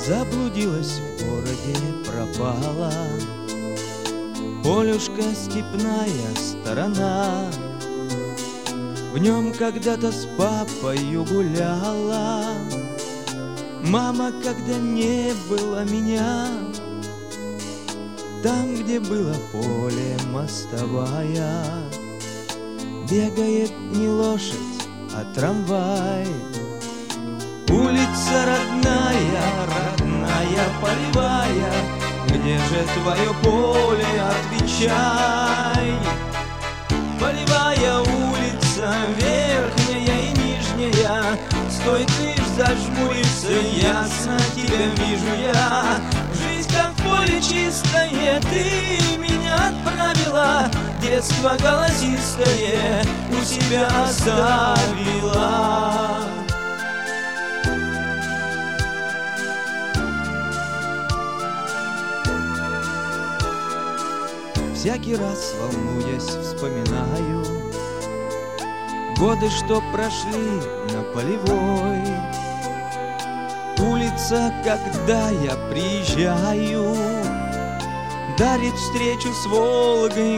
Заблудилась в городе, пропала Полюшка, степная сторона. В нем когда-то с папою гуляла мама, когда не было меня. Там, где было поле, мостовая, бегает не лошадь, а трамвай. Улица родная, родная, полевая, где же твое поле, отвечай. Полевая улица, верхняя и нижняя, стоит лишь зажмуриться, ясно тебя вижу я. Жизнь как поле чистое, ты меня отправила, детство голосистое у себя оставила. Всякий раз, волнуясь, вспоминаю годы, что прошли на Полевой. Улица, когда я приезжаю, дарит встречу с Волгой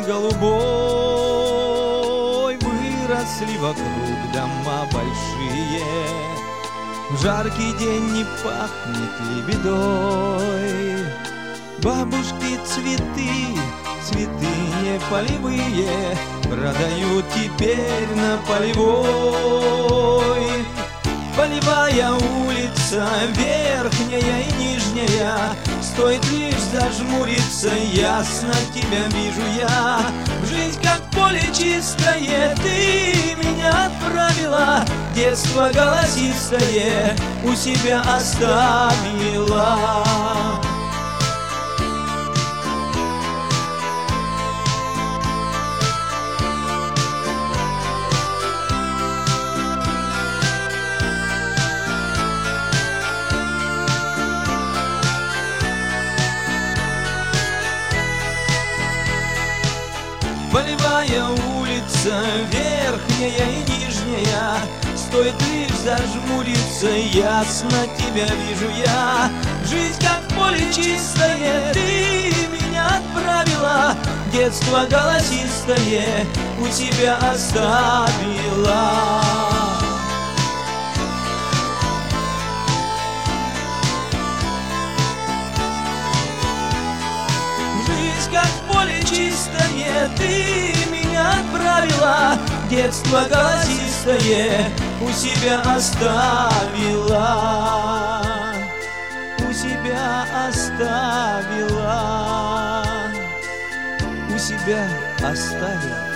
голубой. Выросли вокруг дома большие, в жаркий день не пахнет лебедой. Бабушки цветы, цветы не полевые, продают теперь на Полевой. Полевая улица, верхняя и нижняя, стоит лишь зажмуриться, ясно тебя вижу я. Жизнь как поле чистое, ты меня отправила, детство голосистое у себя оставила. Полевая улица, верхняя и нижняя, стоит лишь зажмуриться, ясно тебя вижу я. Жизнь как поле чистое, ты меня отправила, детство голосистое у себя оставила. Жизнь как поле чистое, ты меня отправила, детство голосистое у себя оставила. У себя оставила. У себя оставила.